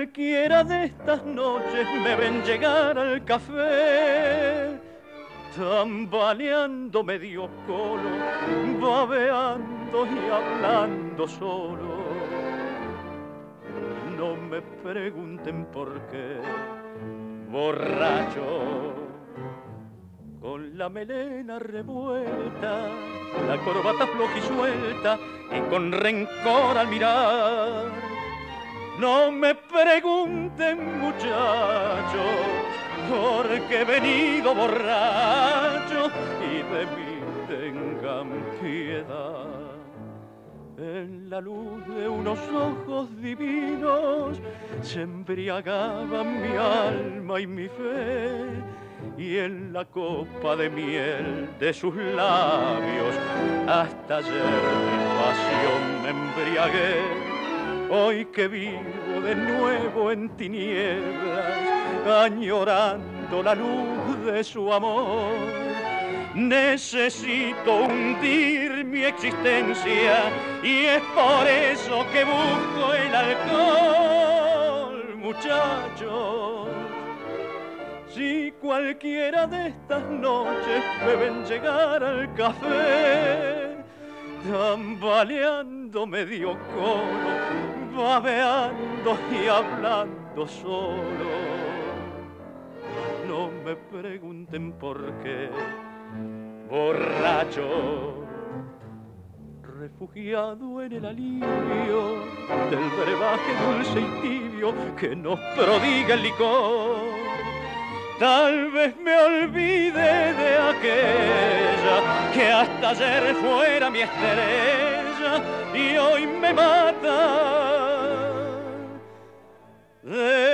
cualquiera de estas noches me ven llegar al café, tambaleando medio colo, babeando y hablando solo. No me pregunten por qué, borracho, con la melena revuelta, la corbata floja y suelta, y con rencor al mirar. No me pregunten, muchachos, porque he venido borracho y de mí tengan piedad. En la luz de unos ojos divinos se embriagaban mi alma y mi fe, y en la copa de miel de sus labios hasta ayer de pasión me embriagué. Hoy que vivo de nuevo en tinieblas, añorando la luz de su amor, necesito hundir mi existencia y es por eso que busco el alcohol, muchachos. Si cualquiera de estas noches me ven llegar al café, tambaleando medio colo, babeando y hablando solo, no me pregunten por qué, borracho, refugiado en el alivio del brebaje dulce y tibio que nos prodiga el licor. Tal vez me olvide de aquella que hasta ayer fuera mi estrella y hoy me mata.